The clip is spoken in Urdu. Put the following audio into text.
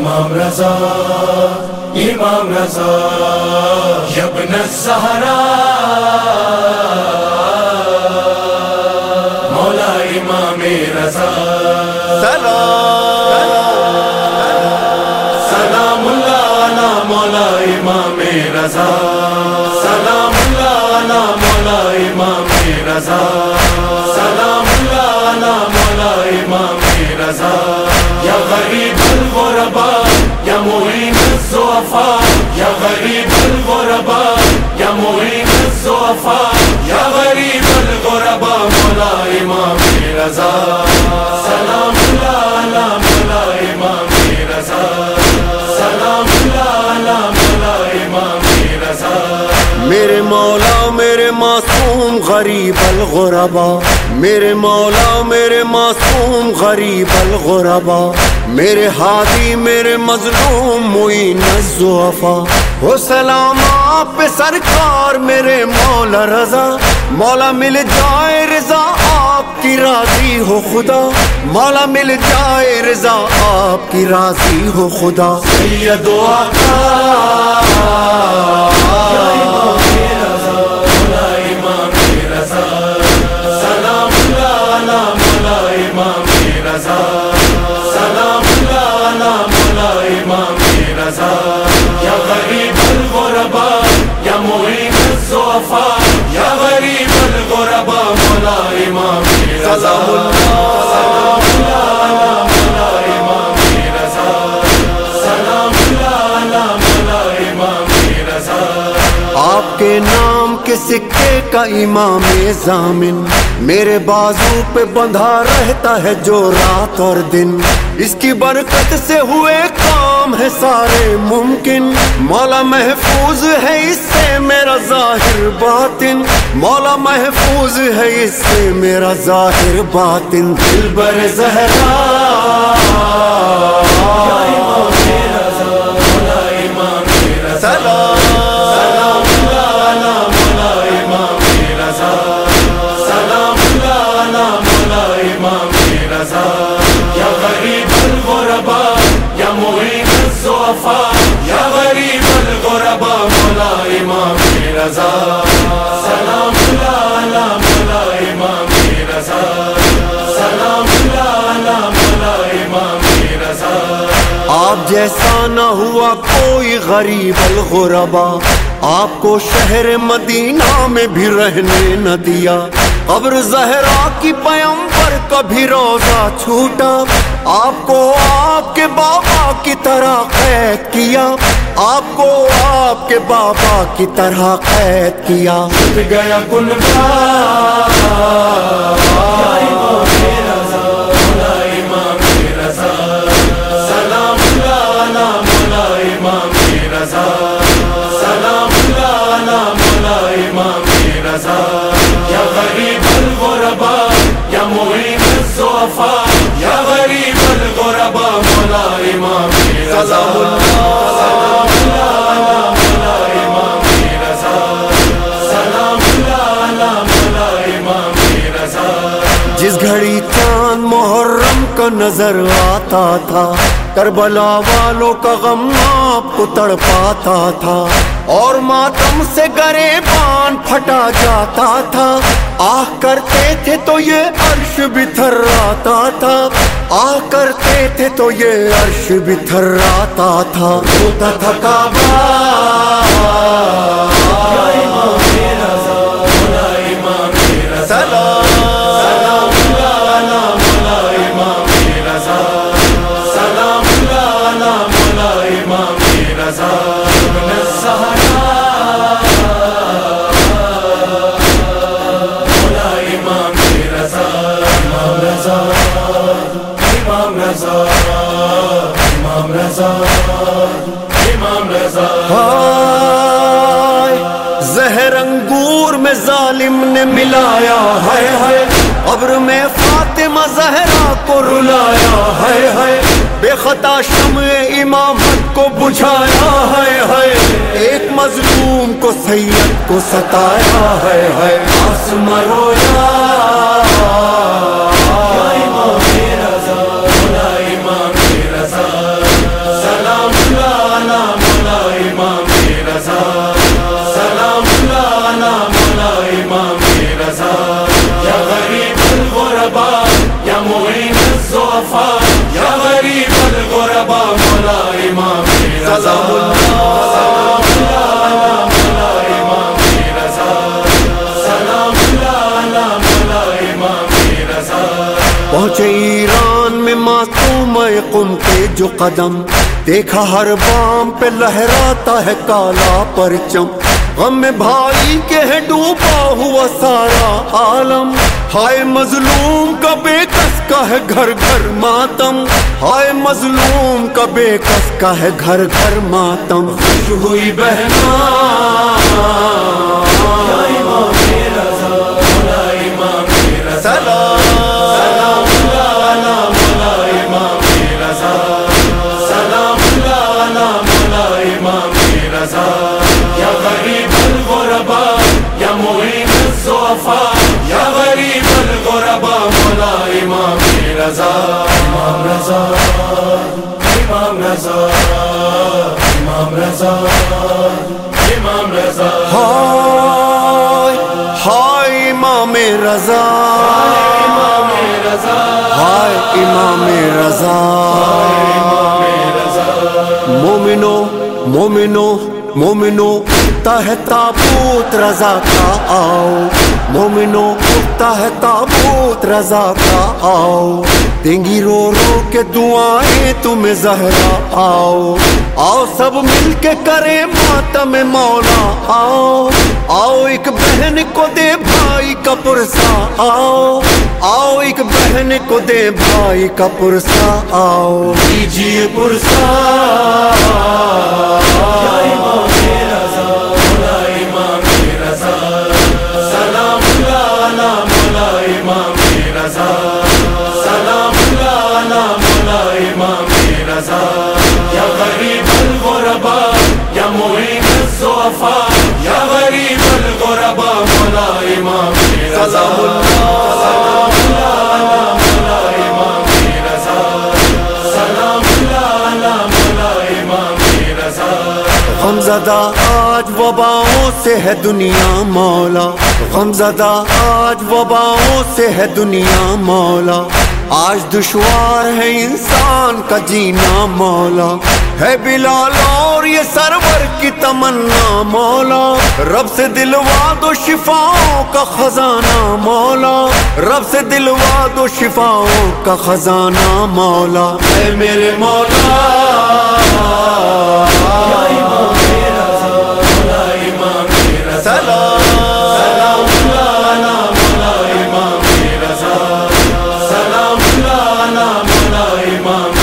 امام رضا امام رضا یا ابن الزہرا مولا امام رضا سلام اللہ علی مولا امام رضا سلام اللہ علی مولا امام رضا سلام اللہ علی مولا امام رضا یا غریب الغرباء یا معین الضعفاء یا غریب الغرباء یا معین الضعفاء یا غریب الغرباء مولا امام رضا سلام اللہ علی مولا امام رضا سلام اللہ علی مولا امام رضا میرے مولا میرے معصوم غریب الغرباء میرے مولا میرے معصوم غریب الغرباء میرے ہادی میرے مظلوم معین الضعفاء ہو سلام آپ پہ سرکار میرے مولا رضا مولا مل جائے رضا آپ کی راضی ہو خدا مولا مل جائے رضا آپ کی راضی ہو خدا سید و آقا یا غریب الغرباء یا معین الضعفاء یا غریب الغرباء مولا امام رضا سلام اللہ علی مولا امام رضا سلام اللہ علی مولا امام رضا آپ کے نام کے سکے کا امام ضامن میرے بازو پہ بندھا رہتا ہے جو رات اور دن اس کی برکت سے ہوئے کام ہے سارے ممکن مولا محفوظ ہے اس سے میرا ظاہر باطن مولا محفوظ ہے اس سے میرا ظاہر باطن دلبر زہرا یا غریب الغرباء یا معین الضعفاء یا غریب الغرباء مولا امام رضا سلام اللہ علی مولا امام رضا سلام اللہ علی مولا امام رضا آپ جیسا نہ ہوا کوئی غریب الغرباء آپ کو شہر مدینہ میں بھی رہنے نہ دیا قبر زہرا کی پیمبر کبھی روزہ چھوٹا آپ کو آپ کے بابا کی طرح قید کیا آپ کو آپ کے بابا کی طرح قید کیا چھٹ گیا کنبہ یا غریب الغرباء یا معین الضعفاء یا غریب الغرباء مولا امام رضا سلام اللہ علی مولا امام رضا سلام اللہ علی مولا امام رضا جس گھڑی چاند محرم کا نظر آتا تھا کربلا والوں کا غم آپ کو تڑپاتا تھا اور ماتم سے گریبان پھٹا جاتا تھا آہ کرتے تھے تو یہ عرش بھی تھراتا تھا آہ کرتے تھے تو یہ عرش بھی تھراتا تھا روتا تھا کعبہ زہر انگور میں ظالم نے ملایا ہے ہے قبر میں فاطمہ زہرا کو رلایا ہے ہے بے خطا شمع امامت کو بجھایا ہے ایک مظلوم کو سید کو ستایا ہے آسماں رویا امام رضا مولا امام رضا جو قدم دیکھا ہر بام پہ لہراتا ہے کالا پرچم غم میں بھائی کے ہے ڈوبا ہوا سارا عالم ہائے مظلوم کا بے کس کا ہے گھر گھر ماتم ہائے مظلوم کا بے کس کا ہے گھر گھر ماتم خوش ہوئی بہنا یا امام رضا مولا امام رضا سلام اللہ علی مولا امام رضا سلام اللہ علی مولا امام رضا یا غریب الغرباء یا معین الضعفاء یا غریب الغرباء مولا امام رضا امام رضا امام رضا امام رضا امام رضا ہائے ہائے امام رضا امام رضا ہائے امام رضا مومنو مومنو مومنو اٹھتا ہے تابوت رضا کا آؤ مومنو اٹھتا ہے تابوت رضا کا آؤ دیں گی رو رو کے دعائیں تمہیں زہرا آؤ آؤ سب مل کے کریں ماتم مولا آؤ آؤ ایک بہن کو دے بھائی کا پرسا آؤ آؤ ایک بہن کو دے بھائی کا پرسا آؤ کیجیے پرسا یا امام رضا مولا امام رضا سلام اللہ علی مولا امام رضا سلام اللہ علی مولا امام رضا یا غریب الغرباء یا معین الضعفاء یا غریب الغرباء مولا امام رضا سلام اللہ علی مولا امام رضا سلام اللہ علی مولا امام رضا غمزدہ آج وباؤں سے ہے دنیا مولا غمزدہ آج وباؤں سے ہے دنیا مولا آج دشوار ہے انسان کا جینا مولا ہے بلال اور یہ سرور کی تمنا مولا رب سے دلوا دو شفاؤں کا خزانہ مولا رب سے دلوا دو شفاؤں کا خزانہ مولا اے میرے مولا یا امام رضا مولا امام رضا سلام اللہ علی مولا امام رضا سلام اللہ علی مولا امام